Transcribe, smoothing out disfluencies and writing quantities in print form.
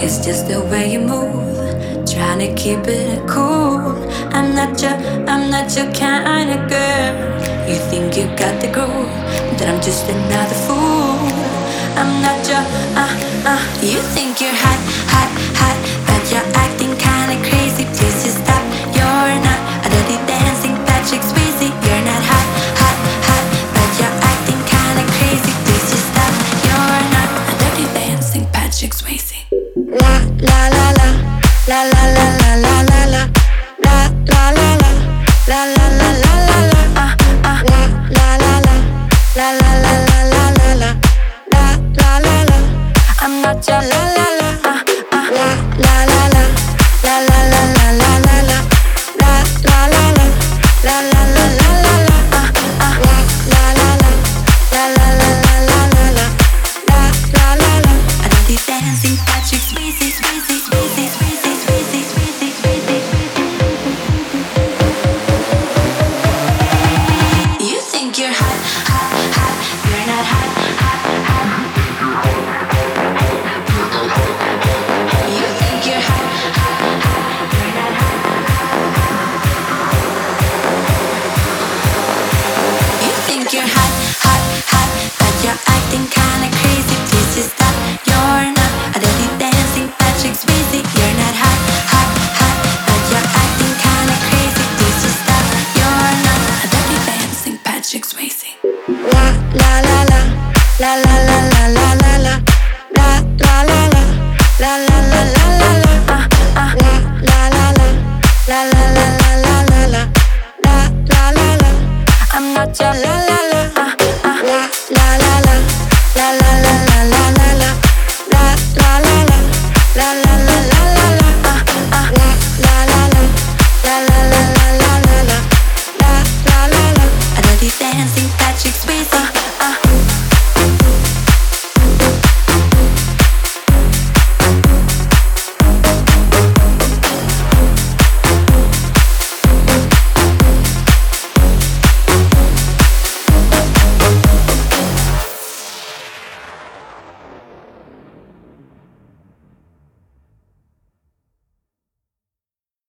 It's just the way you move, trying to keep it cool. I'm not your kind of girl. You think you got the groove, but I'm just another fool. I'm not your, You think you're hot, hot, hot, but you're acting kinda crazy. Please just stop. You're not a dirty dancing Patrick Swayze. You're not hot, hot, hot, but you're acting kinda crazy. Please just stop. You're not a dirty dancing Patrick Swayze. La la la la, la la la la la la la, la la la la, la la la la la la, la la la la, la la la la la la la, la la la la. I'm not your la la la, la la la la, la la la la la la la, la la la la, la la la la la la, la la la la, la la la la la la la, la la la la. A dirty dancing Patrick Swayze, Swayze, Swayze, Swayze, Swayze, Swayze, Swayze. You think you're hot, hot, hot. You're not hot, hot, hot. You think you're hot, hot, hot. You're not hot. You think you're hot, hot, hot, but you're acting kinda crazy. Please just stop. You're not a dirty dancing Patrick Swayze. You're not hot, hot, hot, but you're acting kinda crazy. Please just stop. You're not a dirty dancing Patrick Swayze. La la la la, la la la la la la la, la la la la, la la la.